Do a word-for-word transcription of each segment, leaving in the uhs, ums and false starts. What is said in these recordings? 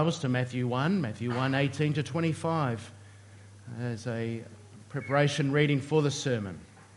To Matthew one, Matthew one, eighteen to twenty-five, as a preparation reading for the sermon.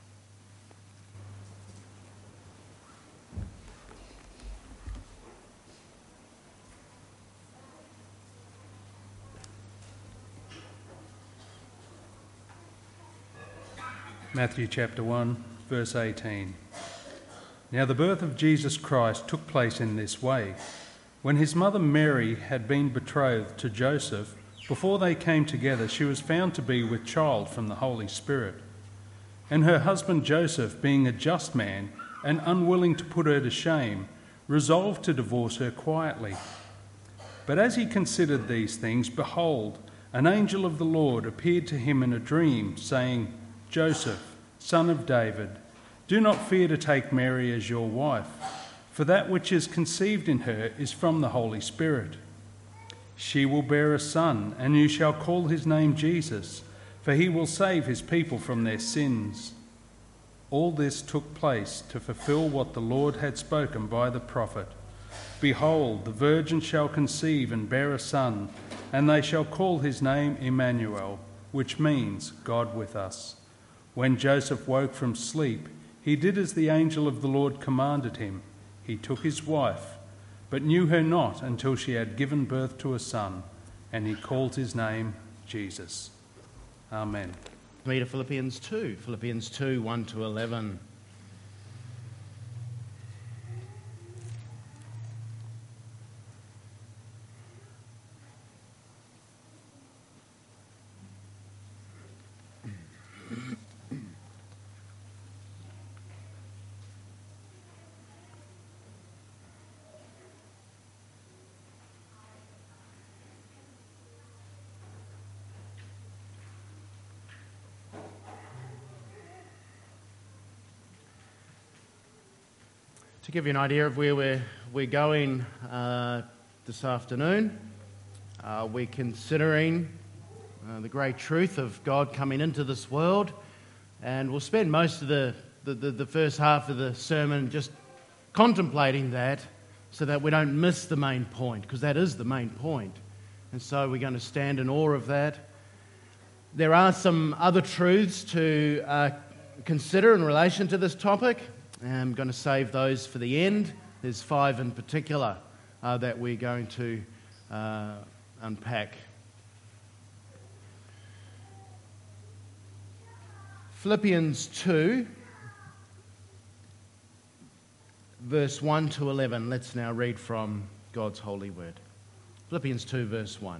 Matthew chapter one, verse eighteen. Now the birth of Jesus Christ took place in this way. When his mother Mary had been betrothed to Joseph, before they came together, she was found to be with child from the Holy Spirit. And her husband Joseph, being a just man and unwilling to put her to shame, resolved to divorce her quietly. But as he considered these things, behold, an angel of the Lord appeared to him in a dream, saying, Joseph, son of David, do not fear to take Mary as your wife, for that which is conceived in her is from the Holy Spirit. She will bear a son, and you shall call his name Jesus, for he will save his people from their sins. All this took place to fulfill what the Lord had spoken by the prophet. Behold, the virgin shall conceive and bear a son, and they shall call his name Emmanuel, which means God with us. When Joseph woke from sleep, he did as the angel of the Lord commanded him. He took his wife, but knew her not until she had given birth to a son, and he called his name Jesus. Amen. Me to Philippians two, Philippians two, one to eleven. To give you an idea of where we're, we're going uh, this afternoon, uh, we're considering uh, the great truth of God coming into this world, and we'll spend most of the, the, the, the first half of the sermon just contemplating that so that we don't miss the main point, because that is the main point. And so we're going to stand in awe of that. There are some other truths to uh, consider in relation to this topic. I'm going to save those for the end. There's five in particular uh, that we're going to uh, unpack. Philippians two, verse one to eleven. Let's now read from God's holy word. Philippians two, verse one.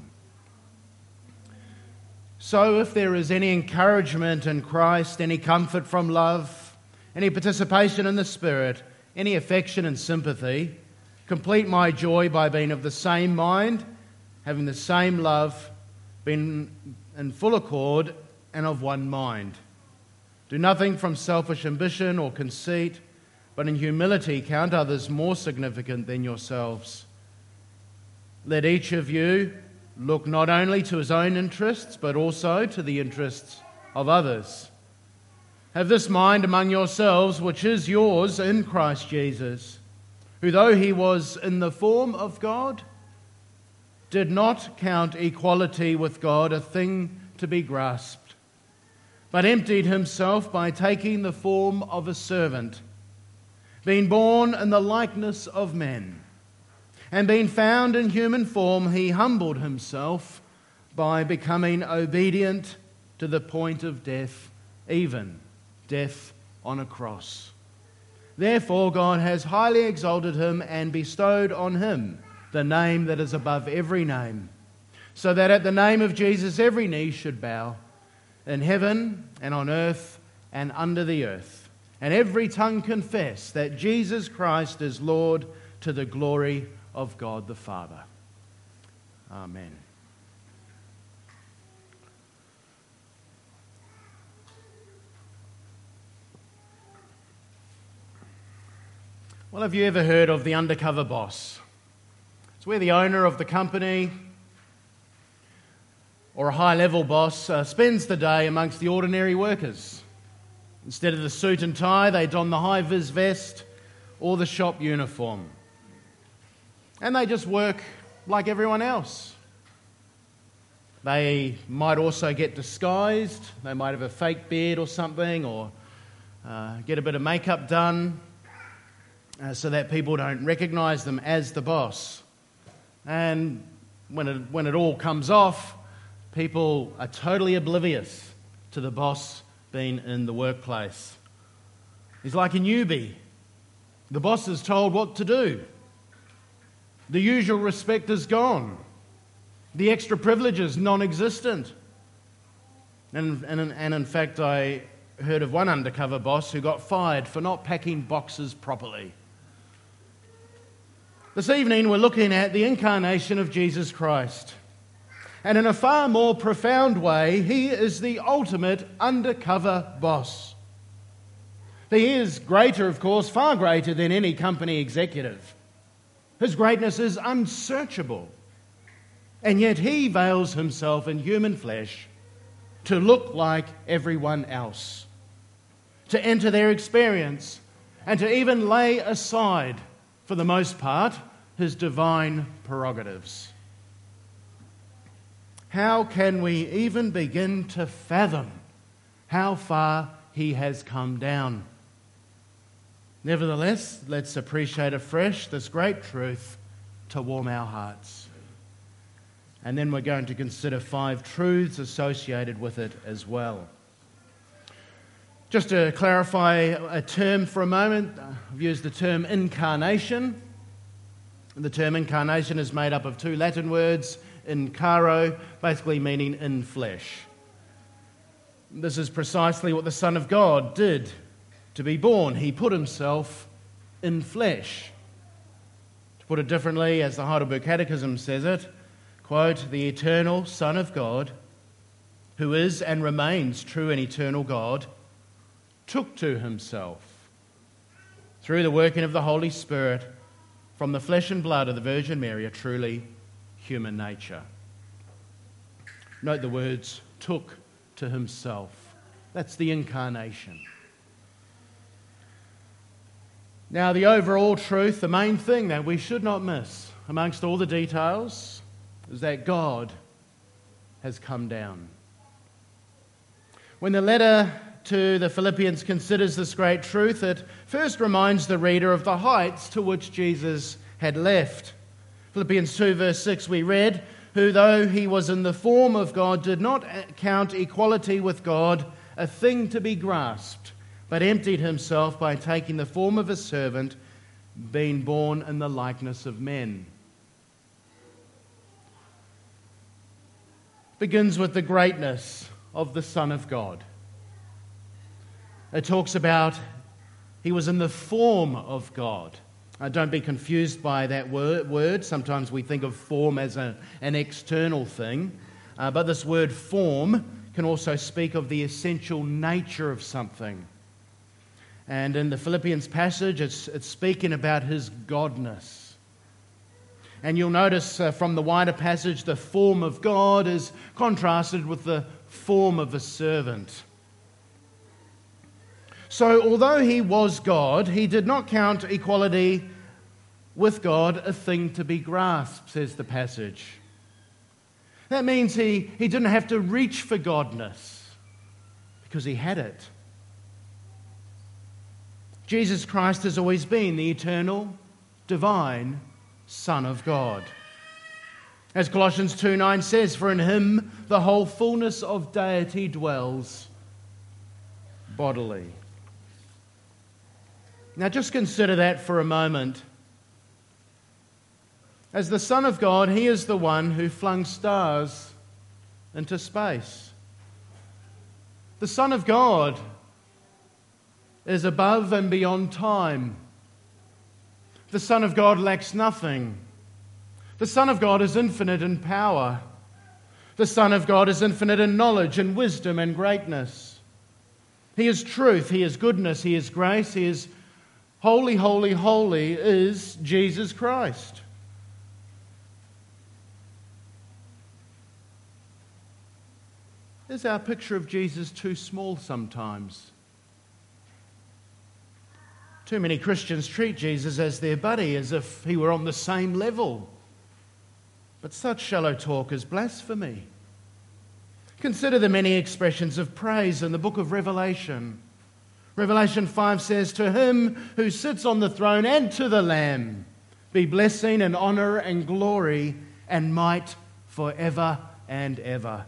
So if there is any encouragement in Christ, any comfort from love, any participation in the Spirit, any affection and sympathy, complete my joy by being of the same mind, having the same love, being in full accord and of one mind. Do nothing from selfish ambition or conceit, but in humility count others more significant than yourselves. Let each of you look not only to his own interests, but also to the interests of others. Have this mind among yourselves, which is yours in Christ Jesus, who though he was in the form of God, did not count equality with God a thing to be grasped, but emptied himself by taking the form of a servant, being born in the likeness of men, and being found in human form, he humbled himself by becoming obedient to the point of death, even death on a cross. Therefore God has highly exalted him and bestowed on him the name that is above every name, so that at the name of Jesus every knee should bow, in heaven and on earth and under the earth, and every tongue confess that Jesus Christ is Lord, to the glory of God the Father. Amen. Well, have you ever heard of the undercover boss? It's where the owner of the company or a high-level boss uh, spends the day amongst the ordinary workers. Instead of the suit and tie, they don the high-vis vest or the shop uniform. And they just work like everyone else. They might also get disguised. They might have a fake beard or something, or uh, get a bit of makeup done uh, so that people don't recognise them as the boss. And when it, when it all comes off, people are totally oblivious to the boss being in the workplace. He's like a newbie. The boss is told what to do. The usual respect is gone. The extra privileges non-existent. And, and, and in fact, I heard of one undercover boss who got fired for not packing boxes properly. This evening we're looking at the incarnation of Jesus Christ. And in a far more profound way, he is the ultimate undercover boss. He is greater, of course, far greater than any company executive. His greatness is unsearchable. And yet he veils himself in human flesh to look like everyone else, to enter their experience, and to even lay aside, for the most part, his divine prerogatives. How can we even begin to fathom how far he has come down? Nevertheless, let's appreciate afresh this great truth to warm our hearts. And then we're going to consider five truths associated with it as well. Just to clarify a term for a moment, I've used the term incarnation. The term incarnation is made up of two Latin words, incaro, basically meaning in flesh. This is precisely what the Son of God did to be born. He put himself in flesh. To put it differently, as the Heidelberg Catechism says it, quote, the eternal Son of God, who is and remains true and eternal God, took to himself, through the working of the Holy Spirit, from the flesh and blood of the Virgin Mary, a truly human nature. Note the words, took to himself. That's the incarnation. Now, the overall truth, the main thing that we should not miss, amongst all the details, is that God has come down. When the letter to the Philippians considers this great truth, it first reminds the reader of the heights to which Jesus had left. Philippians two verse six we read, who though he was in the form of God did not count equality with God a thing to be grasped, but emptied himself by taking the form of a servant, being born in the likeness of men. Begins with the greatness of the Son of God. It talks about he was in the form of God. Uh, don't be confused by that word. word. Sometimes we think of form as a, an external thing, uh, but this word form can also speak of the essential nature of something. And in the Philippians passage, it's, it's speaking about his godness. And you'll notice uh, from the wider passage, the form of God is contrasted with the form of a servant. So, although he was God, he did not count equality with God a thing to be grasped, says the passage. That means he, he didn't have to reach for godness because he had it. Jesus Christ has always been the eternal, divine Son of God. As Colossians two nine says, for in him the whole fullness of deity dwells bodily. Now just consider that for a moment. As the Son of God, he is the one who flung stars into space. The Son of God is above and beyond time. The Son of God lacks nothing. The Son of God is infinite in power. The Son of God is infinite in knowledge and wisdom and greatness. He is truth, he is goodness, he is grace, he is holy, holy, holy is Jesus Christ. Is our picture of Jesus too small sometimes? Too many Christians treat Jesus as their buddy, as if he were on the same level. But such shallow talk is blasphemy. Consider the many expressions of praise in the book of Revelation. Revelation five says, "To him who sits on the throne and to the Lamb be blessing and honour and glory and might forever and ever."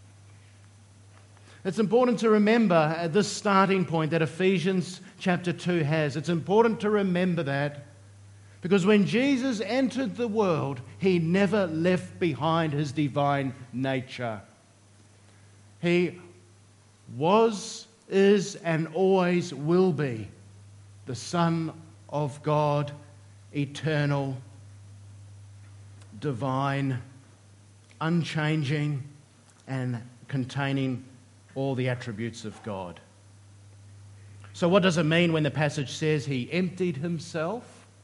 It's important to remember at this starting point that Ephesians chapter two has. It's important to remember that because when Jesus entered the world, he never left behind his divine nature. He was, is, and always will be the Son of God, eternal, divine, unchanging, and containing all the attributes of God. So what does it mean when the passage says he emptied himself?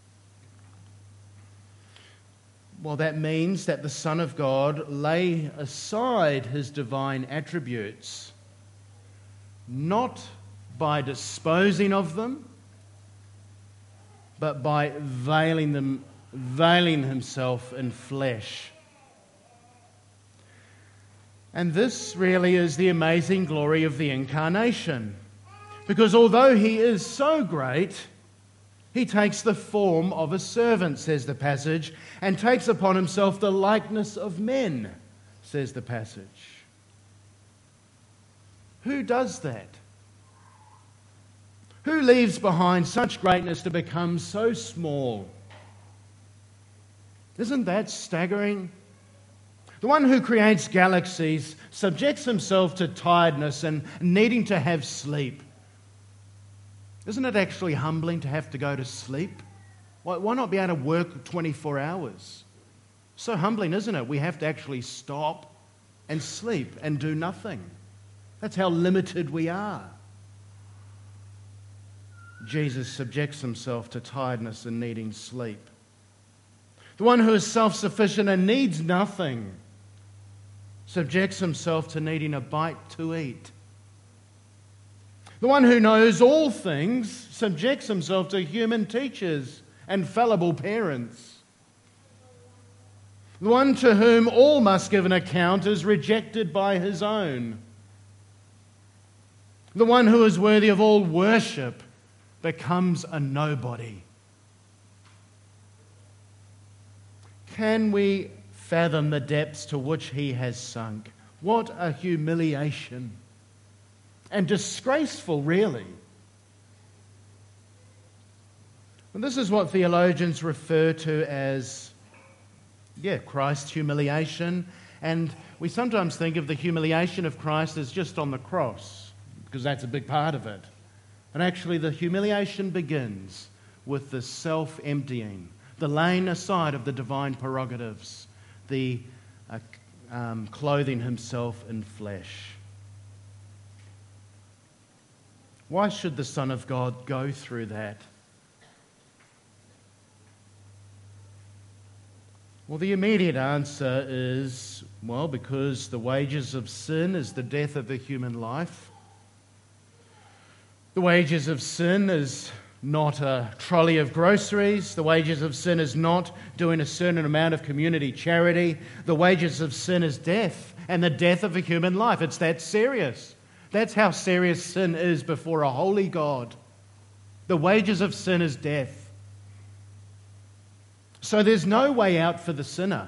Well, that means that the Son of God lay aside his divine attributes, not by disposing of them, but by veiling them, veiling himself in flesh. And this really is the amazing glory of the incarnation. Because although he is so great, he takes the form of a servant, says the passage, and takes upon himself the likeness of men, says the passage. Who does that? Who leaves behind such greatness to become so small? Isn't that staggering? The one who creates galaxies subjects himself to tiredness and needing to have sleep. Isn't it actually humbling to have to go to sleep? Why, why not be able to work twenty-four hours? So humbling, isn't it? We have to actually stop and sleep and do nothing. That's how limited we are. Jesus subjects himself to tiredness and needing sleep. The one who is self-sufficient and needs nothing subjects himself to needing a bite to eat. The one who knows all things subjects himself to human teachers and fallible parents. The one to whom all must give an account is rejected by his own. The one who is worthy of all worship becomes a nobody. Can we fathom the depths to which he has sunk? What a humiliation. And disgraceful, really. And this is what theologians refer to as, yeah, Christ's humiliation. And we sometimes think of the humiliation of Christ as just on the cross, because that's a big part of it. And actually the humiliation begins with the self-emptying, the laying aside of the divine prerogatives, the uh, um, clothing himself in flesh. Why should the Son of God go through that? Well, the immediate answer is, well, because the wages of sin is the death of a human life. The wages of sin is not a trolley of groceries. The wages of sin is not doing a certain amount of community charity. The wages of sin is death, and the death of a human life. It's that serious. That's how serious sin is before a holy God. The wages of sin is death. So there's no way out for the sinner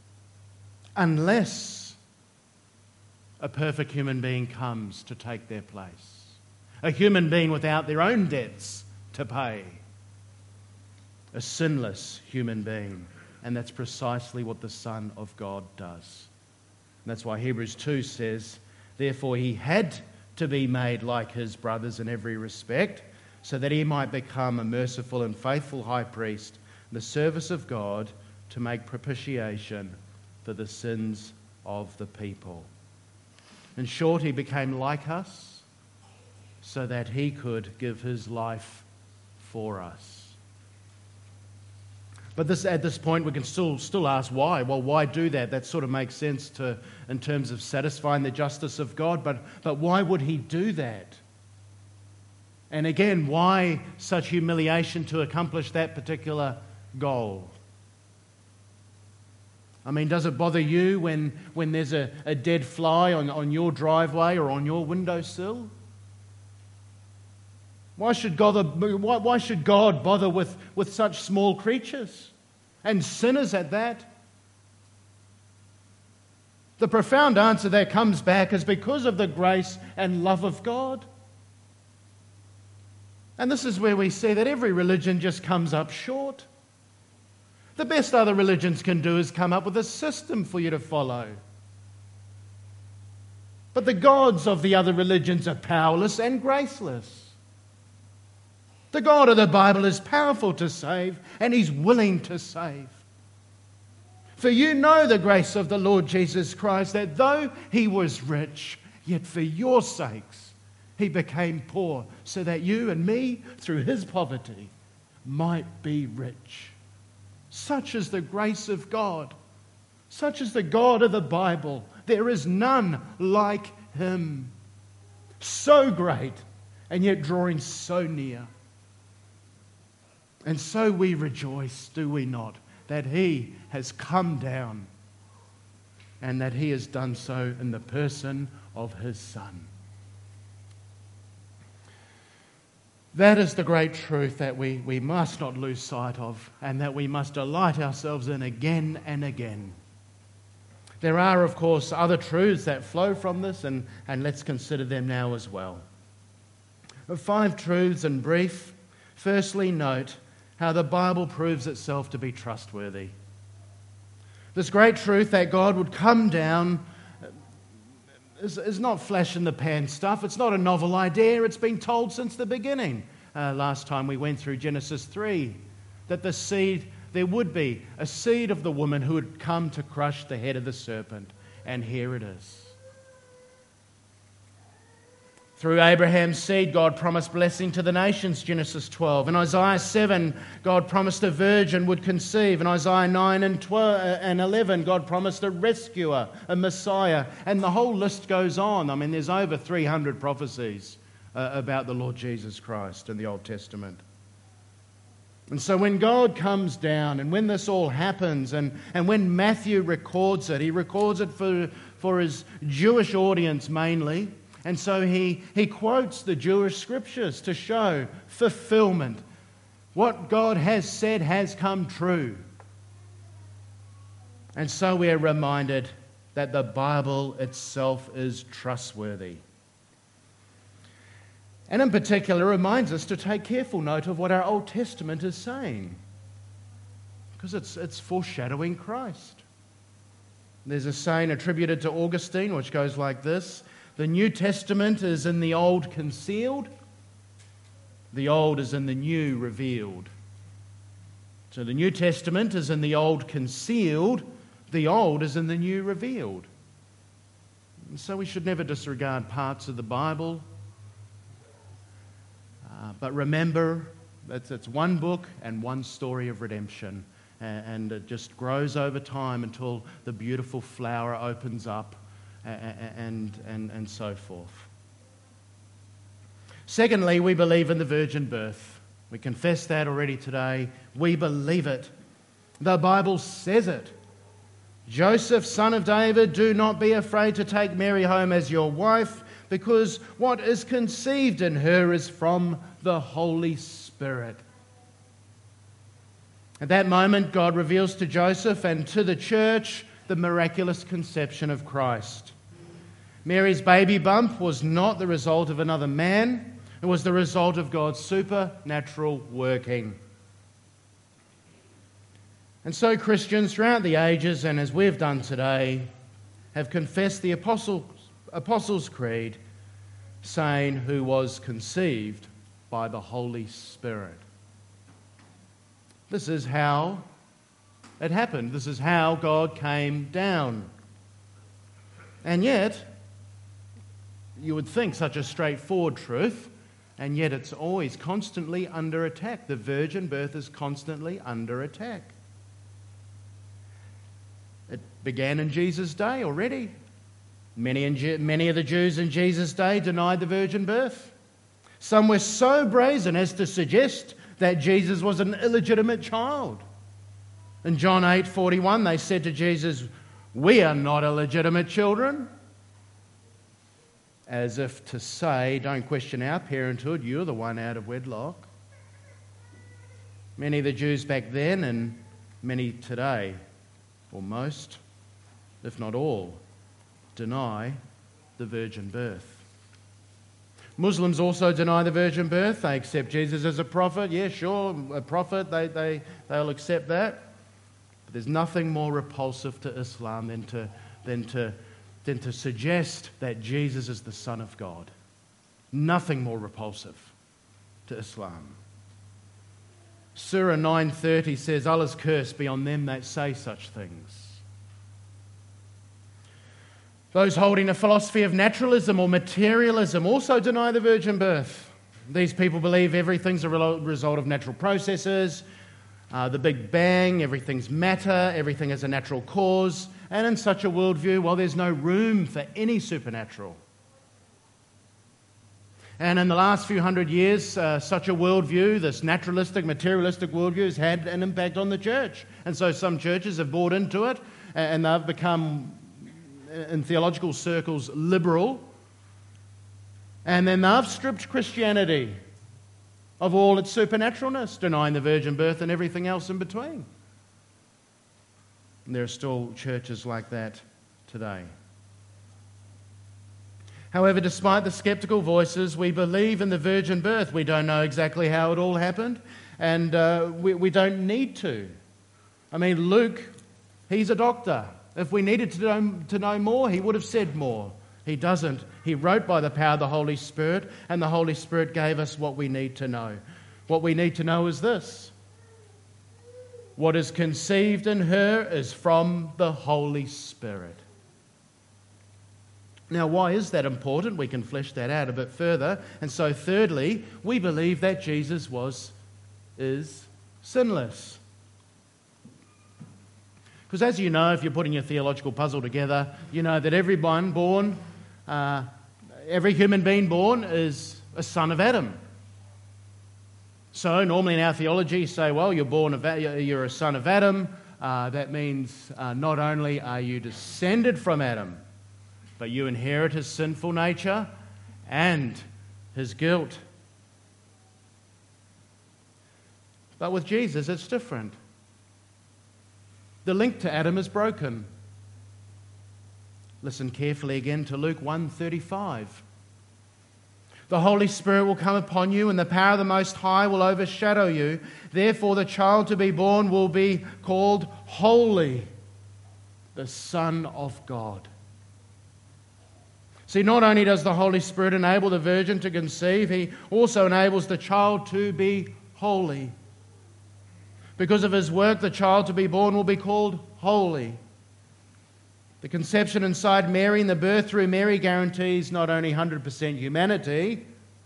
unless a perfect human being comes to take their place. A human being without their own debts to pay. A sinless human being. And that's precisely what the Son of God does. And that's why Hebrews two says, therefore he had to be made like his brothers in every respect, so that he might become a merciful and faithful high priest in the service of God to make propitiation for the sins of the people. In short, he became like us so that he could give his life for us. But this, at this point, we can still still ask why. Well, why do that? That sort of makes sense to in terms of satisfying the justice of God. But but why would he do that? And again, why such humiliation to accomplish that particular goal? I mean, does it bother you when, when there's a, a dead fly on, on your driveway or on your windowsill? Why should God, why, why should God bother with, with such small creatures? And sinners at that? The profound answer that comes back is because of the grace and love of God. And this is where we see that every religion just comes up short. The best other religions can do is come up with a system for you to follow. But the gods of the other religions are powerless and graceless. The God of the Bible is powerful to save, and He's willing to save. For you know the grace of the Lord Jesus Christ, that though He was rich, yet for your sakes He became poor, so that you and me, through His poverty, might be rich. Such is the grace of God. Such is the God of the Bible. There is none like Him. So great, and yet drawing so near. And so we rejoice, do we not, that He has come down and that He has done so in the person of His Son. That is the great truth that we, we must not lose sight of and that we must delight ourselves in again and again. There are, of course, other truths that flow from this, and, and let's consider them now as well. Five truths in brief. Firstly, note how the Bible proves itself to be trustworthy. This great truth that God would come down is, is not flash-in-the-pan stuff. It's not a novel idea. It's been told since the beginning. Uh, last time we went through Genesis three, that the seed, there would be a seed of the woman who would come to crush the head of the serpent. And here it is. Through Abraham's seed, God promised blessing to the nations, Genesis twelve. In Isaiah seven, God promised a virgin would conceive. In Isaiah nine and twelve and eleven, God promised a rescuer, a Messiah. And the whole list goes on. I mean, there's over three hundred prophecies uh, about the Lord Jesus Christ in the Old Testament. And so when God comes down and when this all happens and, and when Matthew records it, he records it for, for his Jewish audience mainly. And so he, he quotes the Jewish scriptures to show fulfillment. What God has said has come true. And so we are reminded that the Bible itself is trustworthy. And in particular reminds us to take careful note of what our Old Testament is saying. Because it's, it's foreshadowing Christ. There's a saying attributed to Augustine which goes like this: the New Testament is in the Old concealed, the Old is in the New revealed. So the New Testament is in the Old concealed, the Old is in the New revealed. And so we should never disregard parts of the Bible, uh, but remember that it's one book and one story of redemption, and, and it just grows over time until the beautiful flower opens up. And, and, and so forth. Secondly, we believe in the virgin birth. We confess that already today. We believe it. The Bible says it. Joseph, son of David, do not be afraid to take Mary home as your wife, because what is conceived in her is from the Holy Spirit. At that moment, God reveals to Joseph and to the church the miraculous conception of Christ. Mary's baby bump was not the result of another man. It was the result of God's supernatural working. And so Christians throughout the ages, and as we've done today, have confessed the Apostles, Apostles' Creed, saying, who was conceived by the Holy Spirit. This is how it happened. This is how God came down. And yet, you would think such a straightforward truth, and yet it's always constantly under attack. The virgin birth is constantly under attack. It began in Jesus' day already. Many, in, many of the Jews in Jesus' day denied the virgin birth. Some were so brazen as to suggest that Jesus was an illegitimate child. In John eight forty-one, they said to Jesus, "We are not illegitimate children." As if to say, don't question our parenthood, you're the one out of wedlock. Many of the Jews back then and many today, or most, if not all, deny the virgin birth. Muslims also deny the virgin birth. They accept Jesus as a prophet. Yeah, sure, a prophet, they, they, they'll accept that. But there's nothing more repulsive to Islam than to, than to, than to suggest that Jesus is the Son of God. Nothing more repulsive to Islam. Surah nine thirty says, Allah's curse be on them that say such things. Those holding a philosophy of naturalism or materialism also deny the virgin birth. These people believe everything's a result of natural processes, uh, the Big Bang, everything's matter, everything has a natural cause, and in such a worldview, well, there's no room for any supernatural. And in the last few hundred years, uh, such a worldview, this naturalistic, materialistic worldview, has had an impact on the church. And so some churches have bought into it, and they've become, in theological circles, liberal. And then they've stripped Christianity of all its supernaturalness, denying the virgin birth and everything else in between. And there are still churches like that today. However, despite the skeptical voices, we believe in the virgin birth. We don't know exactly how it all happened, and uh, we, we don't need to. I mean, Luke, he's a doctor. If we needed to know, to know more, he would have said more. He doesn't. He wrote by the power of the Holy Spirit, and the Holy Spirit gave us what we need to know. What we need to know is this: what is conceived in her is from the Holy Spirit. Now, why is that important? We can flesh that out a bit further. And so, thirdly, we believe that Jesus was, is sinless. Because as you know, if you're putting your theological puzzle together, you know that everyone born, uh, every human being born is a son of Adam. So normally in our theology, you say, well, you're born of, you're a son of Adam. Uh, that means uh, not only are you descended from Adam, but you inherit his sinful nature and his guilt. But with Jesus, it's different. The link to Adam is broken. Listen carefully again to Luke one thirty-five. The Holy Spirit will come upon you, and the power of the Most High will overshadow you. Therefore, the child to be born will be called Holy, the Son of God. See, not only does the Holy Spirit enable the virgin to conceive, he also enables the child to be holy. Because of his work, the child to be born will be called holy. The conception inside Mary and the birth through Mary guarantees not only one hundred percent humanity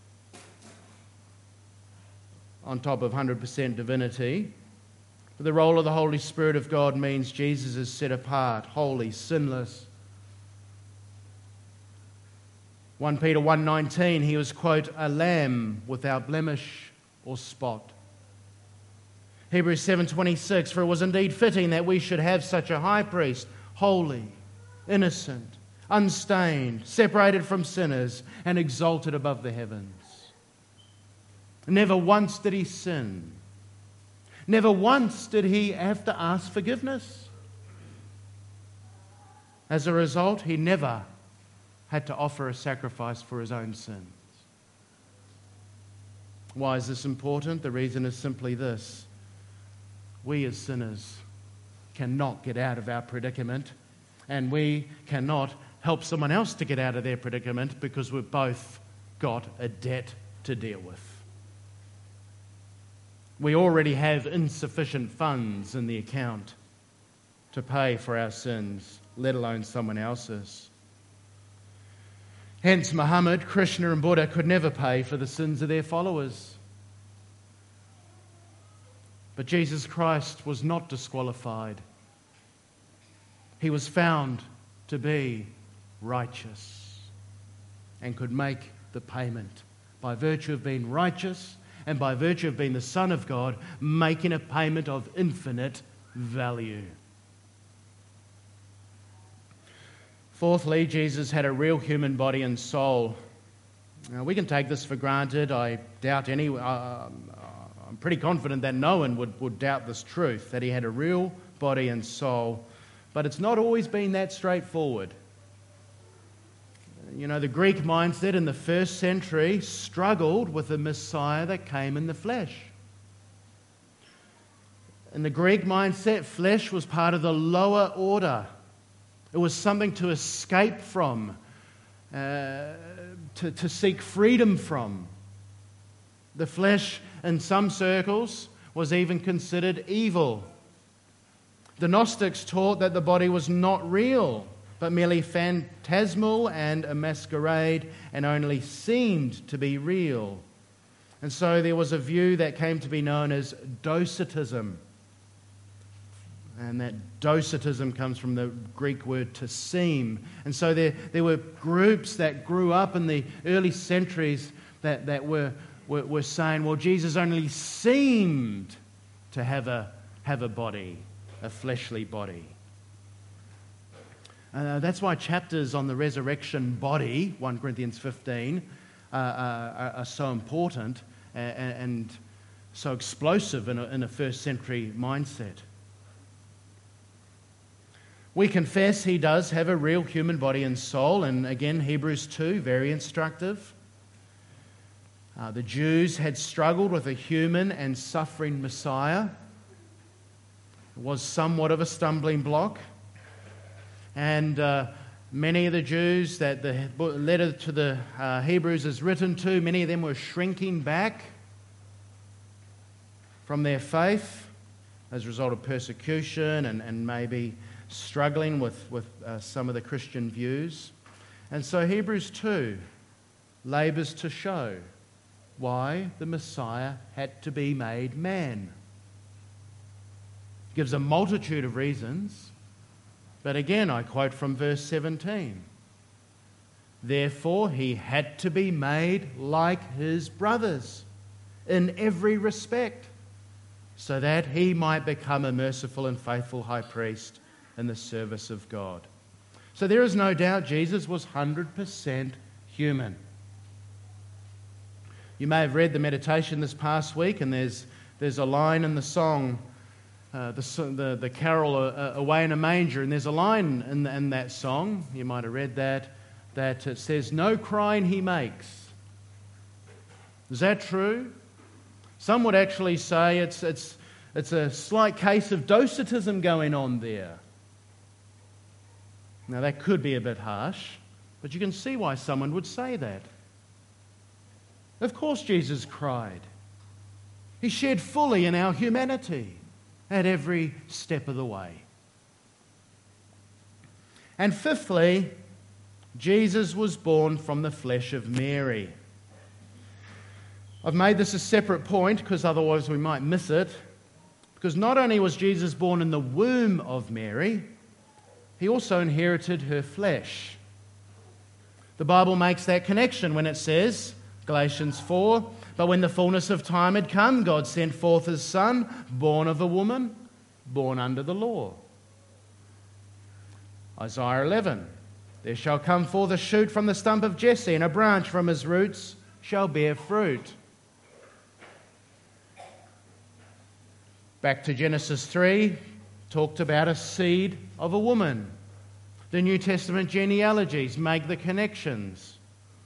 on top of one hundred percent divinity, but the role of the Holy Spirit of God means Jesus is set apart, holy, sinless. First Peter one nineteen, he was, quote, a lamb without blemish or spot. Hebrews seven twenty-six, for it was indeed fitting that we should have such a high priest, holy, innocent, unstained, separated from sinners, and exalted above the heavens. Never once did he sin. Never once did he have to ask forgiveness. As a result, he never had to offer a sacrifice for his own sins. Why is this important? The reason is simply this: we as sinners cannot get out of our predicament, and we cannot help someone else to get out of their predicament because we've both got a debt to deal with. We already have insufficient funds in the account to pay for our sins, let alone someone else's. Hence, Muhammad, Krishna and Buddha could never pay for the sins of their followers. But Jesus Christ was not disqualified. He was found to be righteous and could make the payment by virtue of being righteous and by virtue of being the Son of God, making a payment of infinite value. Fourthly, Jesus had a real human body and soul. Now, we can take this for granted. I doubt any, uh, I'm pretty confident that no one would, would doubt this truth, that he had a real body and soul. But it's not always been that straightforward. You know, the Greek mindset in the first century struggled with the Messiah that came in the flesh. In the Greek mindset, flesh was part of the lower order. It was something to escape from, uh, to, to seek freedom from. The flesh, in some circles, was even considered evil. The Gnostics taught that the body was not real, but merely phantasmal and a masquerade, and only seemed to be real. And so there was a view that came to be known as Docetism. And that Docetism comes from the Greek word to seem. And so there, there were groups that grew up in the early centuries that, that were, were, were saying, well, Jesus only seemed to have a, have a body, a fleshly body. Uh, that's why chapters on the resurrection body, First Corinthians fifteen, uh, are, are so important and, and so explosive in a, in a first century mindset. We confess he does have a real human body and soul, and again, Hebrews two, very instructive. Uh, the Jews had struggled with a human and suffering Messiah. It was somewhat of a stumbling block. And uh, many of the Jews that the letter to the uh, Hebrews is written to, many of them were shrinking back from their faith as a result of persecution and, and maybe struggling with, with uh, some of the Christian views. And so Hebrews two labours to show why the Messiah had to be made man. It gives a multitude of reasons, but again I quote from verse seventeen. Therefore he had to be made like his brothers in every respect, so that he might become a merciful and faithful high priest in the service of God. So there is no doubt Jesus was one hundred percent human. You may have read the meditation this past week, and there's there's a line in the song, uh, the, the the carol uh, Away in a Manger, and there's a line in, in that song, you might have read that, that it says, no crying he makes. Is that true? Some would actually say it's it's it's a slight case of docetism going on there. Now that could be a bit harsh, but you can see why someone would say that. Of course Jesus cried. He shared fully in our humanity at every step of the way. And fifthly, Jesus was born from the flesh of Mary. I've made this a separate point because otherwise we might miss it. Because not only was Jesus born in the womb of Mary, he also inherited her flesh. The Bible makes that connection when it says, Galatians four, but when the fullness of time had come, God sent forth his Son, born of a woman, born under the law. Isaiah eleven, there shall come forth a shoot from the stump of Jesse, and a branch from his roots shall bear fruit. Back to Genesis three, talked about a seed of a woman. The New Testament genealogies make the connections.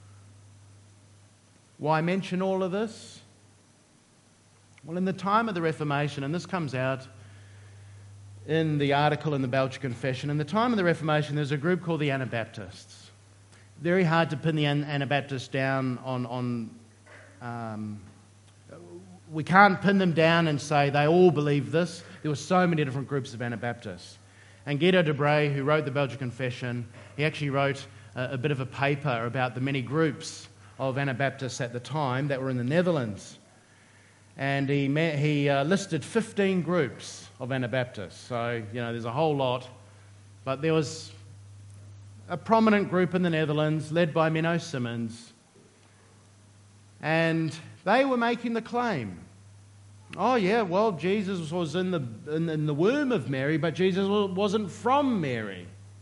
Why mention all of this? Well, in the time of the Reformation, and this comes out in the article in the Belgian Confession, in the time of the Reformation there's a group called the Anabaptists. Very hard to pin the Anabaptists down on... on um, we can't pin them down and say they all believe this. There were so many different groups of Anabaptists. And Guido de Brès, who wrote the Belgian Confession, he actually wrote a, a bit of a paper about the many groups of Anabaptists at the time that were in the Netherlands. And he met, he uh, listed fifteen groups of Anabaptists. So, you know, there's a whole lot. But there was a prominent group in the Netherlands led by Menno Simons. And they were making the claim Oh yeah, well, Jesus was in the in, in the womb of Mary, but Jesus wasn't from Mary.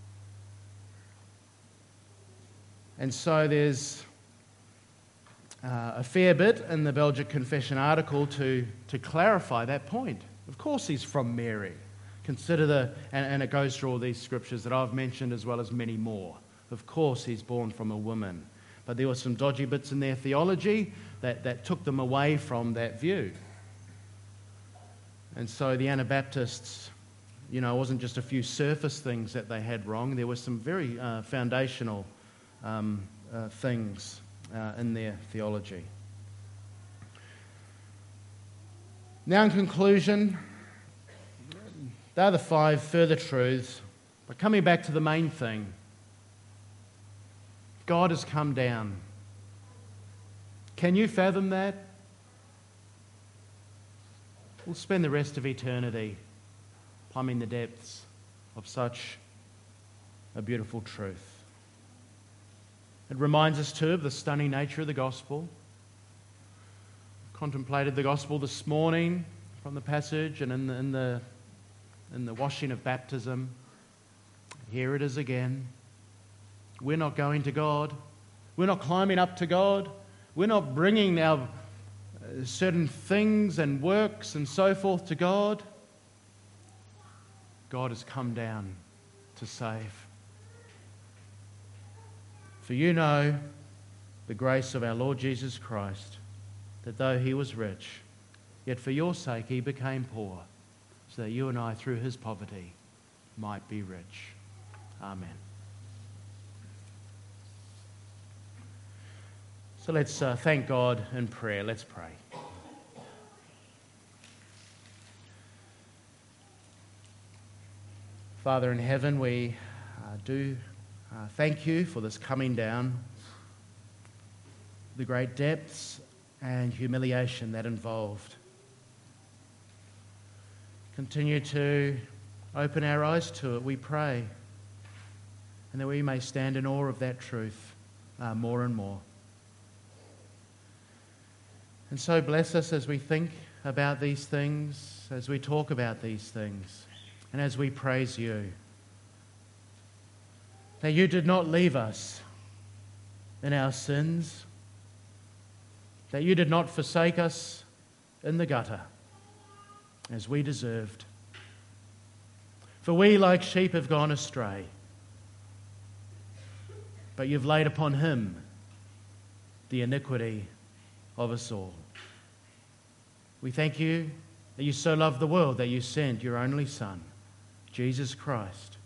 And so there's uh, a fair bit in the Belgic Confession article to, to clarify that point. Of course he's from Mary. Consider the, and, and it goes through all these scriptures that I've mentioned as well as many more. Of course he's born from a woman. But there were some dodgy bits in their theology that, that took them away from that view. And so the Anabaptists, you know, it wasn't just a few surface things that they had wrong. There were some very uh, foundational um, uh, things uh, in their theology. Now in conclusion, there are the five further truths. But coming back to the main thing, God has come down. Can you fathom that? We'll spend the rest of eternity plumbing the depths of such a beautiful truth. It reminds us too of the stunning nature of the gospel. Contemplated the gospel this morning from the passage and in the, in the, in the washing of baptism. Here it is again. We're not going to God. We're not climbing up to God. We're not bringing our certain things and works and so forth to God. God has come down to save. For you know the grace of our Lord Jesus Christ, that though he was rich, yet for your sake he became poor, so that you and I through his poverty might be rich. Amen. So let's uh, thank God in prayer. Let's pray. Father in heaven, we uh, do uh, thank you for this coming down, the great depths and humiliation that involved. Continue to open our eyes to it, we pray, and that we may stand in awe of that truth uh, more and more. And so bless us as we think about these things, as we talk about these things, and as we praise you. That you did not leave us in our sins, that you did not forsake us in the gutter, as we deserved. For we, like sheep, have gone astray, but you've laid upon him the iniquity of us all. We thank you that you so loved the world that you sent your only Son, Jesus Christ.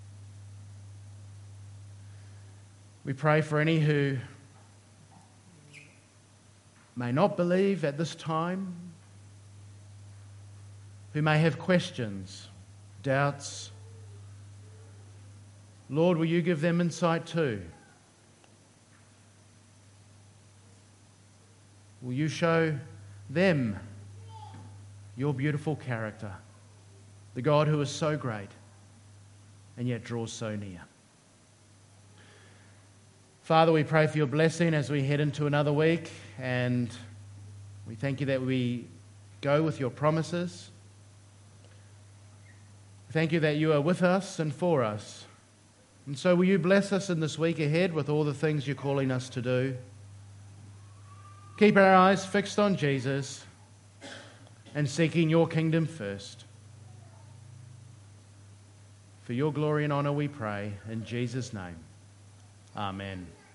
We pray for any who may not believe at this time, who may have questions, doubts. Lord, will you give them insight too? Will you show them your beautiful character, the God who is so great and yet draws so near? Father, we pray for your blessing as we head into another week, and we thank you that we go with your promises. Thank you that you are with us and for us. And so will you bless us in this week ahead with all the things you're calling us to do? Keep our eyes fixed on Jesus and seeking your kingdom first. For your glory and honour we pray, in Jesus' name. Amen.